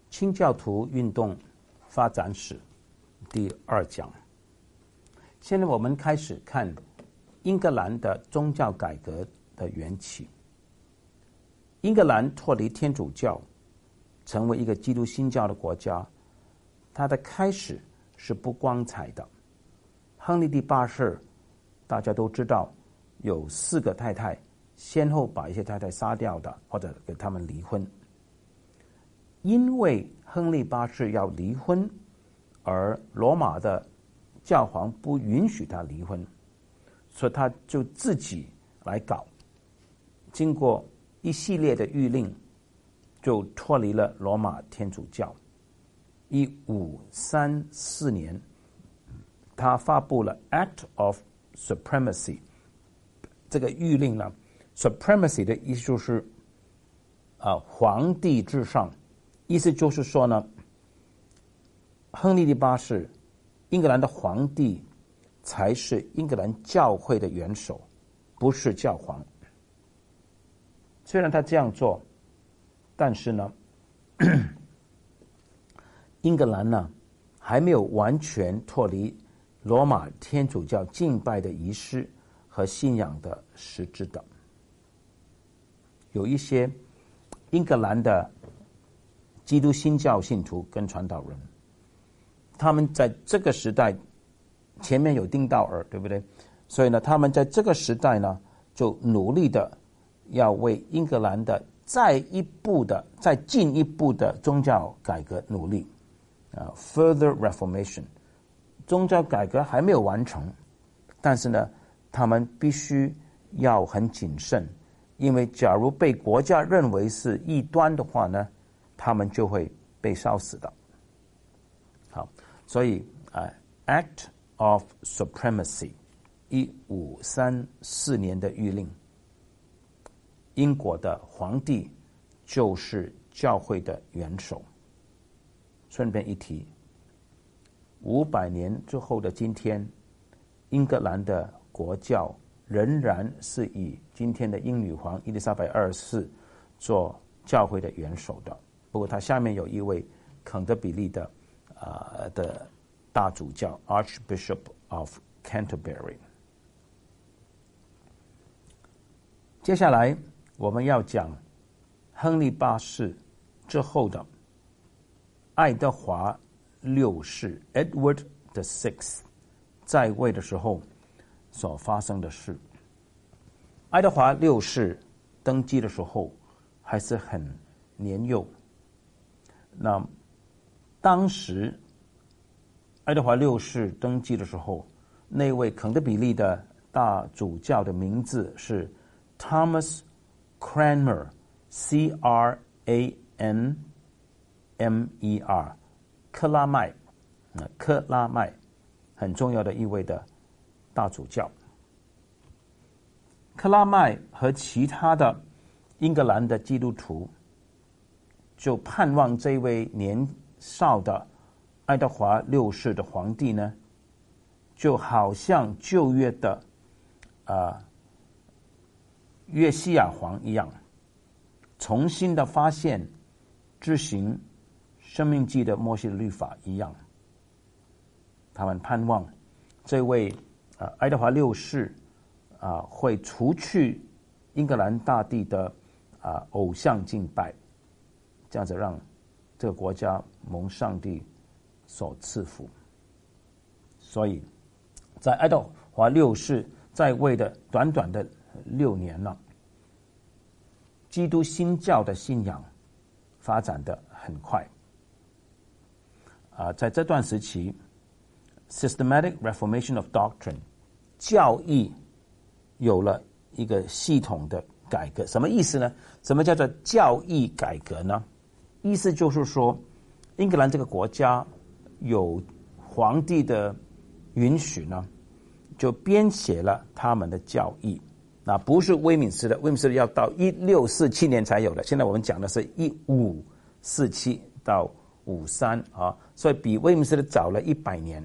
清教徒运动发展史第2讲。现在我们开始看英格兰的宗教改革的缘起。英格兰脱离天主教，成为一个基督新教的国家，它的开始是不光彩的。亨利第8世大家都知道，有4个太太，先后把一些太太杀掉的，或者给他们离婚。因为亨利8世要离婚，而罗马的教皇不允许他离婚，所以他就自己来搞。经过一系列的谕令，就脱离了罗马天主教。1534年，他发布了 Act of Supremacy。这个谕令呢 ，Supremacy 的意思就是皇帝至上。意思就是说呢，亨利第8世，英格兰的皇帝才是英格兰教会的元首，不是教皇。虽然他这样做，但是呢，英格兰呢还没有完全脱离罗马天主教敬拜的仪式和信仰的实质的。有一些英格兰的基督新教信徒跟传道人，他们在这个时代前面有丁道尔，对不对？所以呢，他们在这个时代呢，就努力的要为英格兰的再进一步的宗教改革努力，further reformation。宗教改革还没有完成，但是呢，他们必须要很谨慎，因为假如被国家认为是异端的话呢，他们就会被烧死的。好，所以Act of Supremacy 1534年的谕令，英国的皇帝就是教会的元首。顺便一提，500年之后的今天，英格兰的国教仍然是以今天的英女皇伊丽莎白2世做教会的元首的。不过他下面有一位肯特比利的大主教 Archbishop of Canterbury。 接下来我们要讲亨利8世之后的爱德华6世 Edward VI 在位的时候所发生的事。爱德华6世登基的时候还是很年幼。那当时爱德华6世登基的时候，那位肯特比利的大主教的名字是 Thomas Cranmer C-R-A-N-M-E-R 克拉麦，很重要的一位的大主教。克拉麦和其他的英格兰的基督徒就盼望这位年少的爱德华6世的皇帝呢，就好像旧约的约西亚皇一样，重新的发现执行生命记的摩西的律法一样。他们盼望这位爱德华6世会除去英格兰大地的偶像敬拜，这样子让这个国家蒙上帝所赐福。所以在爱德华6世在位的短短的6年了，基督新教的信仰发展得很快。在这段时期 Systematic Reformation of Doctrine 教义有了一个系统的改革。什么意思呢？什么叫做教义改革呢？意思就是说，英格兰这个国家有皇帝的允许呢，就编写了他们的教义。那不是威敏斯的，威敏斯的要到1647年才有的。现在我们讲的是1547到53所以比威敏斯的早了100年。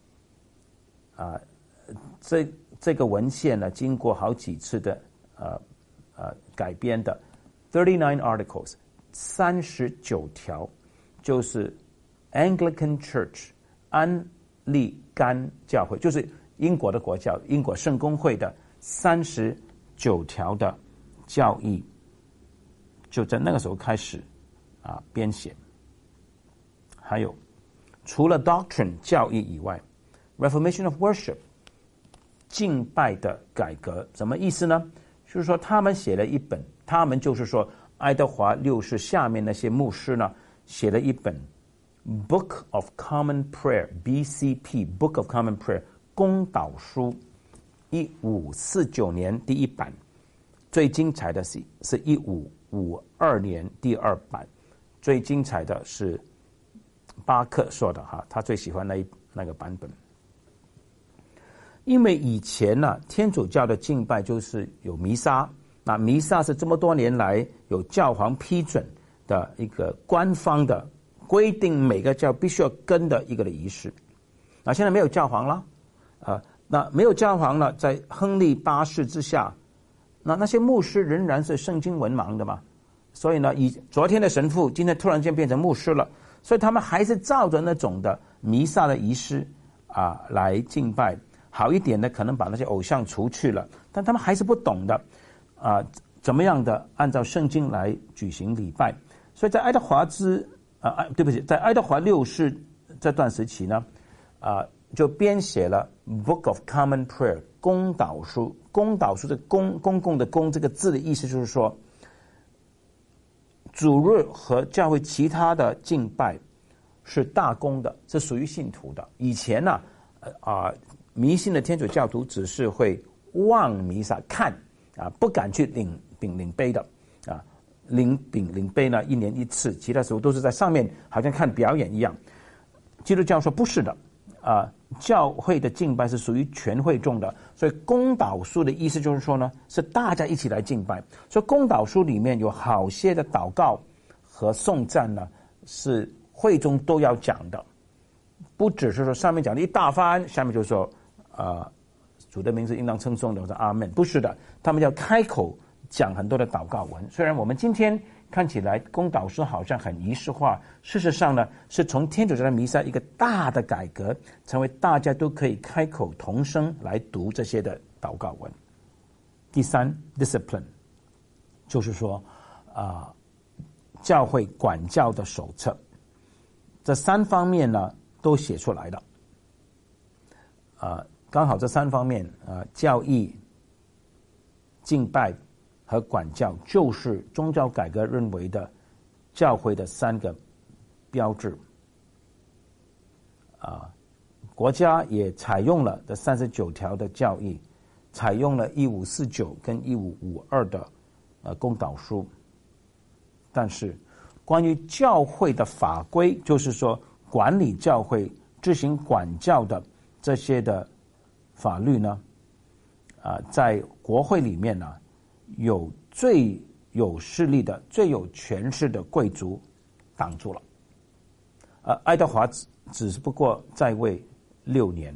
这个文献呢，经过好几次的改编的 39 articles 39条， 就是 Anglican Church 安利甘教会，就是英国的国教，英国圣公会的39条的教义，就在那个时候开始编写。还有除了 doctrine 教义以外， Reformation of Worship 敬拜的改革，什么意思呢？就是说他们写了一本，他们就是说爱德华六世下面那些牧师呢，写了一本 Book of Common Prayer BCP Book of Common Prayer 公祷书，1549年第一版，最精彩的是1552年第二版，最精彩的是巴克说的他最喜欢那个版本。因为以前呢，天主教的敬拜就是有弥撒，那弥撒是这么多年来有教皇批准的一个官方的规定，每个教必须要跟的一个的仪式。那现在没有教皇了，那没有教皇了，在亨利八世之下，那些牧师仍然是圣经文盲的嘛，所以呢，昨天的神父今天突然间变成牧师了，所以他们还是照着那种的弥撒的仪式来敬拜。好一点的可能把那些偶像除去了，但他们还是不懂的怎么样的按照圣经来举行礼拜。所以在爱德华在爱德华六世这段时期呢，就编写了 Book of Common Prayer 公祷书。公祷书的公共的公这个字的意思就是说，主日和教会其他的敬拜是大公的，是属于信徒的。以前呢迷信的天主教徒只是会望弥撒看不敢去领饼领杯的领饼领杯呢1年1次，其他时候都是在上面好像看表演一样。基督教说不是的教会的敬拜是属于全会众的，所以公祷书的意思就是说呢，是大家一起来敬拜。所以公祷书里面有好些的祷告和颂赞呢，是会中都要讲的，不只是说上面讲的一大番，下面就说主的名字应当称颂的，我说阿门，不是的，他们要开口讲很多的祷告文。虽然我们今天看起来公祷书好像很仪式化，事实上呢，是从天主教的弥撒一个大的改革，成为大家都可以开口同声来读这些的祷告文。第三 discipline 就是说教会管教的手册，这3方面呢都写出来的刚好这3方面教义、敬拜和管教，就是宗教改革认为的教会的3个标志国家也采用了这39条的教义，采用了1549跟1552的公祷书，但是关于教会的法规，就是说管理教会、执行管教的这些的法律呢在国会里面呢，有最有势力的、最有权势的贵族挡住了。爱德华只不过在位6年，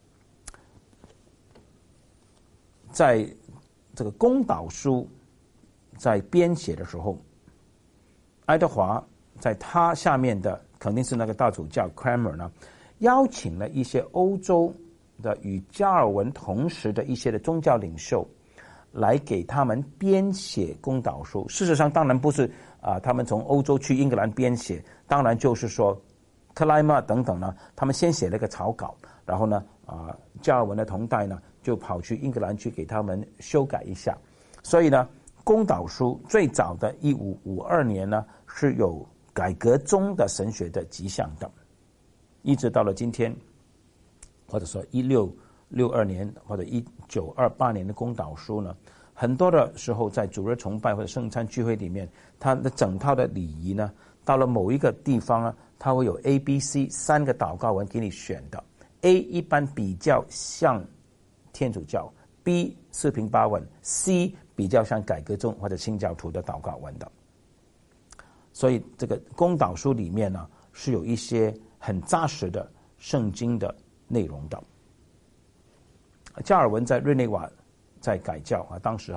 在这个公祷书在编写的时候，爱德华在他下面的肯定是那个大主教 Cranmer 呢，邀请了一些欧洲的与加尔文同时的一些的宗教领袖来给他们编写公祷书。事实上当然不是他们从欧洲去英格兰编写，当然就是说克莱默等等呢，他们先写了一个草稿，然后呢加尔文的同代呢就跑去英格兰去给他们修改一下。所以呢公祷书最早的1552年呢是有改革中的神学的迹象的，一直到了今天，或者说1662年或者1928年的公祷书呢，很多的时候在主日崇拜或者圣餐聚会里面，它的整套的礼仪呢，到了某一个地方呢，它会有 A、B、C 3个祷告文给你选的。A 一般比较像天主教， B 四平八稳， C 比较像改革宗或者新教徒的祷告文的。所以这个公祷书里面呢，是有一些很扎实的圣经的内容的。加尔文在日内瓦在改教当时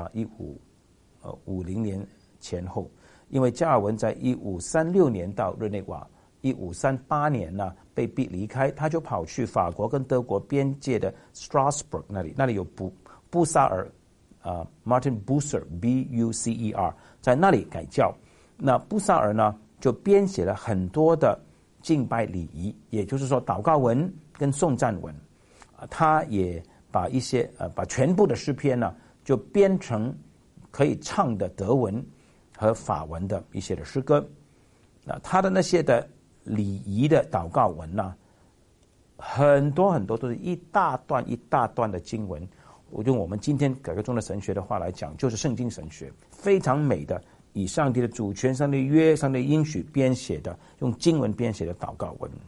1550年前后，因为加尔文在1536年到日内瓦 1538年呢被逼离开，他就跑去法国跟德国边界的 Strasbourg 那里有布萨尔Martin Bucer Bucer 在那里改教。那布萨尔呢就编写了很多的敬拜礼仪，也就是说祷告文跟颂赞文，他也把一些把全部的诗篇呢就编成可以唱的德文和法文的一些的诗歌。那他的那些的礼仪的祷告文呢，很多很多都是一大段一大段的经文。我用我们今天改革中的神学的话来讲，就是圣经神学，非常美的，以上帝的主权、上帝的约、上帝的应许编写的，用经文编写的祷告文。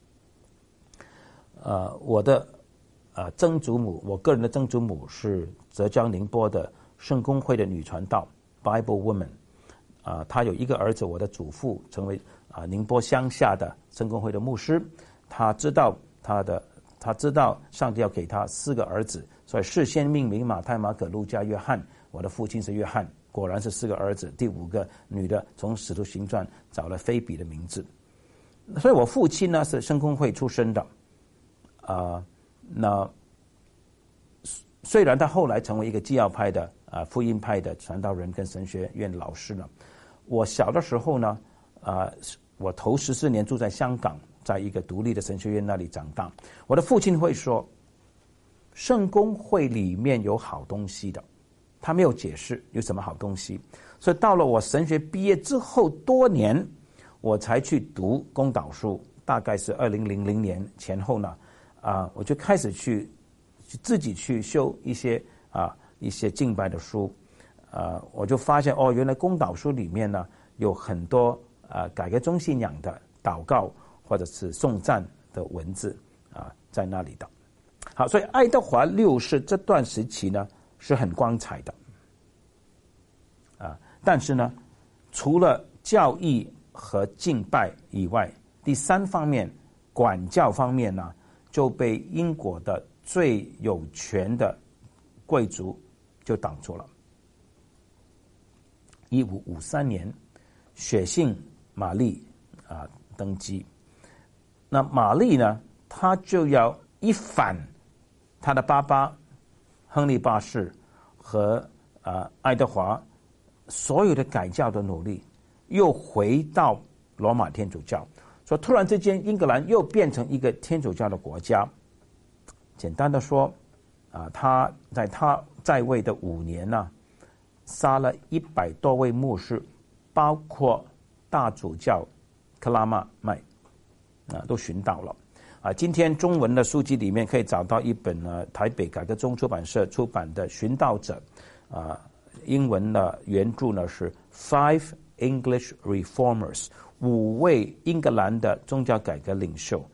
我的曾祖母，我个人的曾祖母是浙江宁波的圣公会的女传道 Bible Woman。他有一个儿子，我的祖父成为宁波乡下的圣公会的牧师。他知道上帝要给他4个儿子，所以事先命名马太、马可、路加、约翰。我的父亲是约翰，果然是4个儿子。第5个女的从使徒行传找了菲比的名字。所以我父亲呢是圣公会出身的。那虽然他后来成为一个基要派的福音派的传道人跟神学院老师呢，我小的时候呢，我头14年住在香港，在一个独立的神学院那里长大。我的父亲会说，圣公会里面有好东西的，他没有解释有什么好东西。所以到了我神学毕业之后多年，我才去读公祷书，大概是2000年前后呢，我就开始去自己去修一些敬拜的书。我就发现原来公祷书里面呢有很多改革中信仰的祷告或者是颂赞的文字在那里的。好，所以爱德华6世这段时期呢是很光彩的但是呢，除了教义和敬拜以外，第3方面管教方面呢就被英国的最有权的贵族就挡住了。1553年，血性玛丽登基。那玛丽呢，她就要一反她的爸爸亨利8世和爱德华所有的改教的努力，又回到罗马天主教。所以突然之间，英格兰又变成一个天主教的国家。简单的说，他在位的5年呢，杀了100多位牧师，包括大主教克拉玛麦，都寻到了。今天中文的书籍里面可以找到一本台北改革宗出版社出版的《寻道者》，英文的原著呢是 Five English Reformers， 5位英格兰的宗教改革领袖。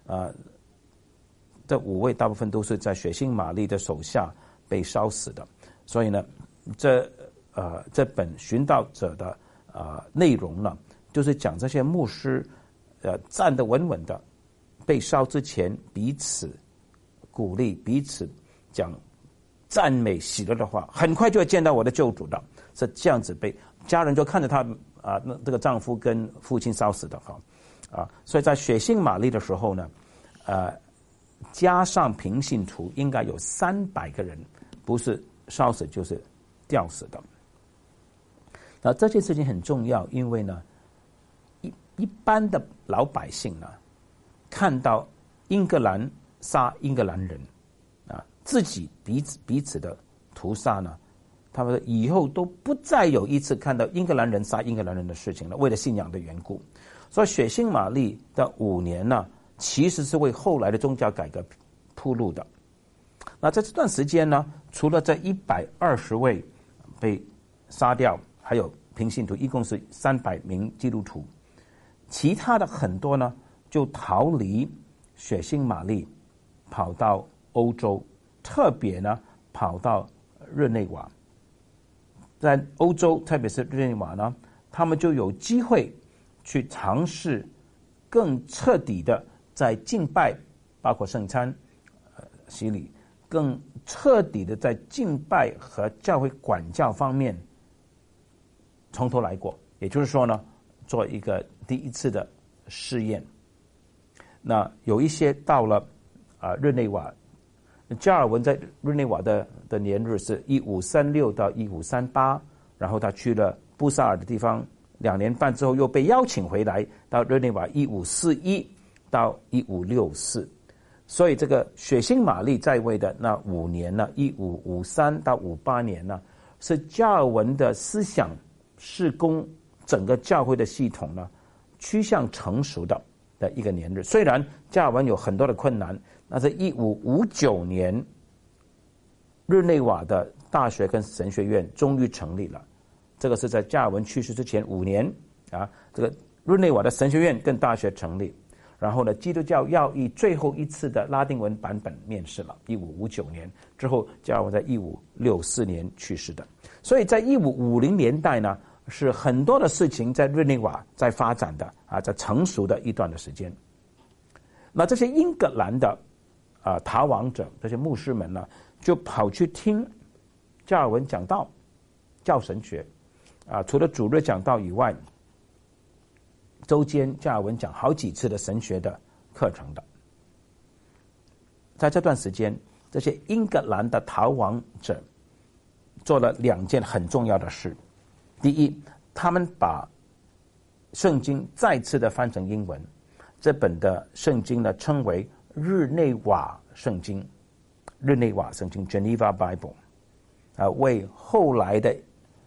这5位大部分都是在血腥玛丽的手下被烧死的。所以呢，这本寻道者的内容呢，就是讲这些牧师站得稳稳的，被烧之前彼此鼓励，彼此讲赞美喜乐的话，很快就会见到我的救主的。是这样子，被家人就看着他这个丈夫跟父亲烧死的所以在血腥玛丽的时候呢，加上平信徒应该有300个人，不是烧死就是吊死的。那这件事情很重要，因为呢，一般的老百姓呢，看到英格兰杀英格兰人自己彼此的屠杀呢，他们以后都不再有一次看到英格兰人杀英格兰人的事情了，为了信仰的缘故。所以血腥玛丽的5年呢，其实是为后来的宗教改革铺路的。那在这段时间呢，除了这120位被杀掉，还有平信徒，一共是300名基督徒，其他的很多呢就逃离血腥玛丽，跑到欧洲，特别呢跑到日内瓦。在欧洲，特别是日内瓦呢，他们就有机会去尝试更彻底的在敬拜，包括圣餐、洗礼，更彻底的在敬拜和教会管教方面从头来过。也就是说呢，做一个第一次的试验。那有一些到了日内瓦，加尔文在日内瓦的年日是1536到1538，然后他去了布萨尔的地方2年半之后，又被邀请回来到日内瓦1541到1564。所以这个血腥玛丽在位的那5年呢，1553到58年呢，是加尔文的思想事工整个教会的系统呢趋向成熟的一个年日。虽然加尔文有很多的困难，那是1559年日内瓦的大学跟神学院终于成立了。这个是在加尔文去世之前5年这个日内瓦的神学院跟大学成立。然后呢，基督教要义最后一次的拉丁文版本面世了，1559年之后，加尔文在1564年去世的。所以在1550年代呢，是很多的事情在日内瓦在发展的在成熟的一段的时间。那这些英格兰的逃亡者，这些牧师们呢，就跑去听加尔文讲道，教神学除了主日讲道以外，周间加尔文讲好几次的神学的课程的。在这段时间，这些英格兰的逃亡者做了2件很重要的事。第一，他们把圣经再次的翻成英文，这本的圣经呢称为日内瓦圣经，日内瓦圣经 Geneva Bible 为后来的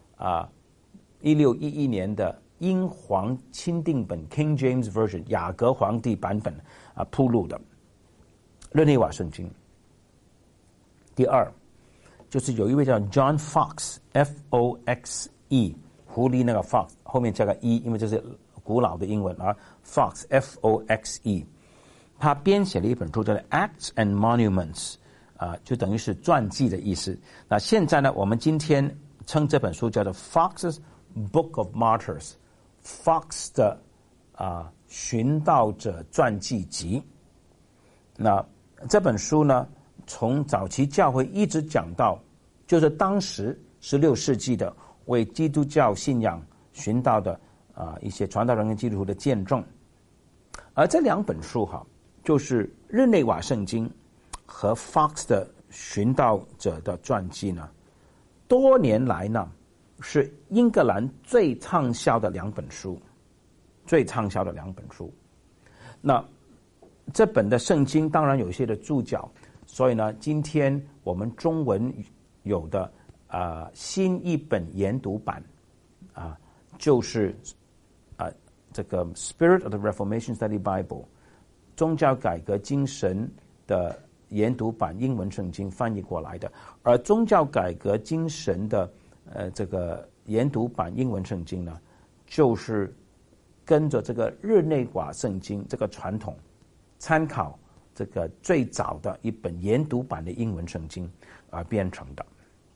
1611年的英皇钦定本 King James Version 雅各皇帝版本铺路的日内瓦圣经。第二，就是有一位叫 John Foxe F-O-X-E 狐狸那个 Fox 后面加个 E， 因为这是古老的英文Fox F-O-X-E， 他编写了一本书叫做 Acts and Monuments 就等于是传记的意思。那现在呢，我们今天称这本书叫做 Fox's Book of Martyrs， Fox 的寻道者传记集。那这本书呢，从早期教会一直讲到就是当时16世纪的为基督教信仰寻道的一些传道人跟基督徒的见证。而这2本书就是日内瓦圣经和 Fox 的寻道者的传记呢，多年来呢是英格兰最畅销的2本书，最畅销的2本书。那这本的圣经当然有一些的注脚，所以呢，今天我们中文有的新译本研读版就是这个 Spirit of the Reformation Study Bible 宗教改革精神的研读版英文圣经翻译过来的。而宗教改革精神的这个研读版英文圣经呢，就是跟着这个日内瓦圣经这个传统，参考这个最早的一本研读版的英文圣经而编成的。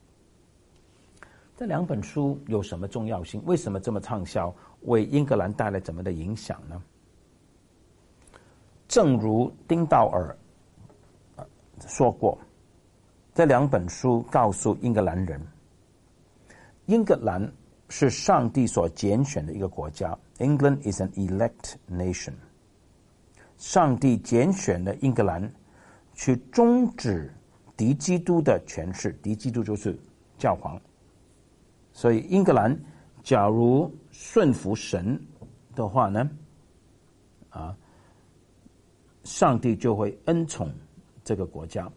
这2本书有什么重要性？为什么这么畅销？为英格兰带来怎么的影响呢？正如丁道尔说过，这2本书告诉英格兰人，英格兰是上帝所拣选的一个国家。 England is an elect nation。 上帝拣选了英格兰去终止敌基督的权势，敌基督就是教皇。所以英格兰假如顺服神的话呢，上帝就会恩宠这个国家，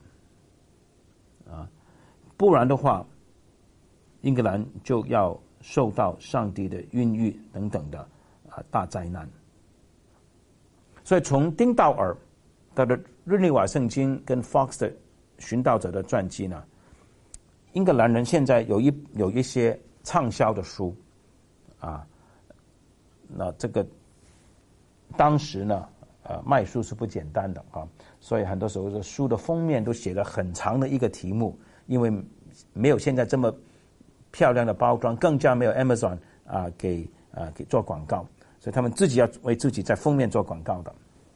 不然的话，英格兰就要受到上帝的孕育等等的大灾难。所以从丁道尔的日内瓦圣经跟 Fox 的寻道者的传记呢，英格兰人现在有一些畅销的书那这个当时呢卖书是不简单的所以很多时候书的封面都写了很长的一个题目，因为没有现在这么漂亮的包装，更加没有 Amazon 给做广告，所以他们自己要为自己在封面做广告的。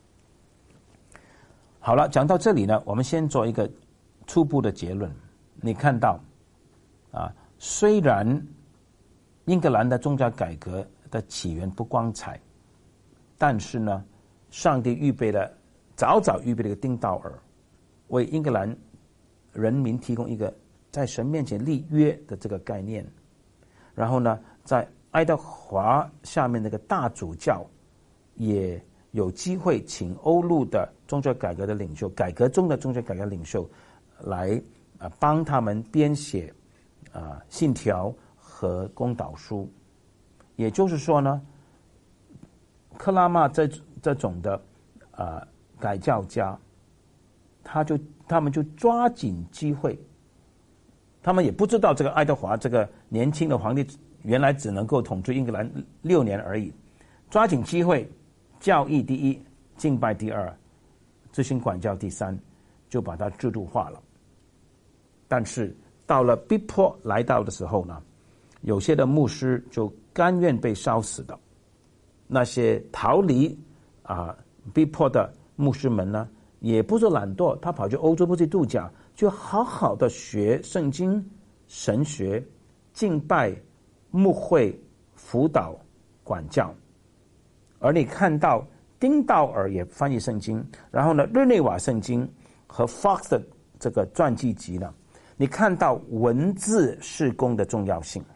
好了，讲到这里呢，我们先做一个初步的结论。你看到虽然英格兰的宗教改革的起源不光彩， 但是呢，上帝早早预备了一个丁道尔，为英格兰人民提供一个在神面前立约的这个概念。然后呢，在爱德华下面那个大主教也有机会请欧陆的宗教改革的领袖，改革中的宗教改革领袖来帮他们编写信条和公导书。也就是说呢，克拉玛这种的改教家，他们就抓紧机会，他们也不知道这个爱德华这个年轻的皇帝原来只能够统治英格兰6年而已，抓紧机会，教义第一，敬拜第二，执行管教第三，就把它制度化了。但是到了逼迫来到的时候呢，有些的牧师就甘愿被烧死的，那些逃离逼迫的牧师们呢，也不是懒惰，他跑去欧洲不去度假，就好好的学圣经、神学、敬拜、牧会、辅导、管教。而你看到丁道尔也翻译圣经，然后呢，日内瓦圣经和 Fox 的这个传记集呢，你看到文字事工的重要性。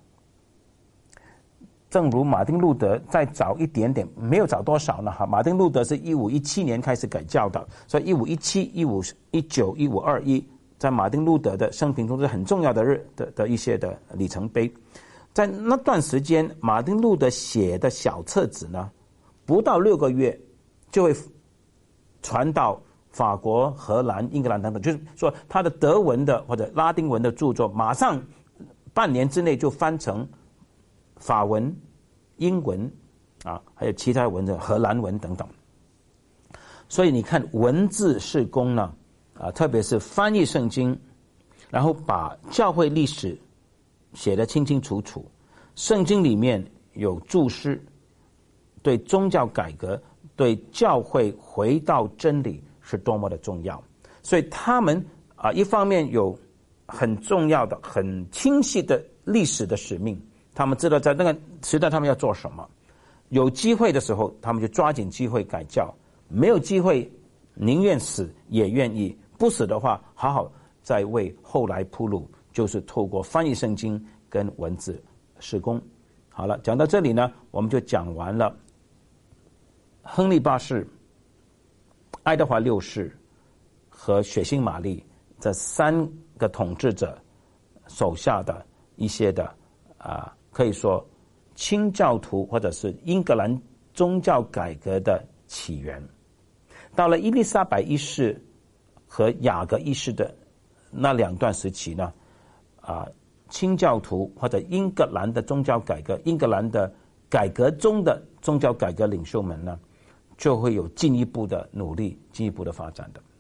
正如马丁路德再早一点点，没有早多少呢马丁路德是1517年开始改教的，所以1517、1519、1521在马丁路德的生平中是很重要的一些的里程碑。在那段时间，马丁路德写的小册子呢，不到6个月就会传到法国、荷兰、英格兰等等，就是说他的德文的或者拉丁文的著作，马上半年之内就翻成法文、英文还有其他文的荷兰文等等。所以你看文字事工呢，特别是翻译圣经，然后把教会历史写得清清楚楚，圣经里面有注释，对宗教改革、对教会回到真理是多么的重要。所以他们一方面有很重要的、很清晰的历史的使命，他们知道在那个时代他们要做什么。有机会的时候，他们就抓紧机会改教；没有机会，宁愿死也愿意。不死的话，好好再为后来铺路，就是透过翻译圣经跟文字事工。好了，讲到这里呢，我们就讲完了亨利8世、爱德华6世和血腥玛丽这3个统治者手下的一些的可以说清教徒或者是英格兰宗教改革的起源。到了伊丽莎白1世和雅各1世的那2段时期呢，清教徒或者英格兰的宗教改革、英格兰的改革中的宗教改革领袖们呢，就会有进一步的努力、进一步的发展的。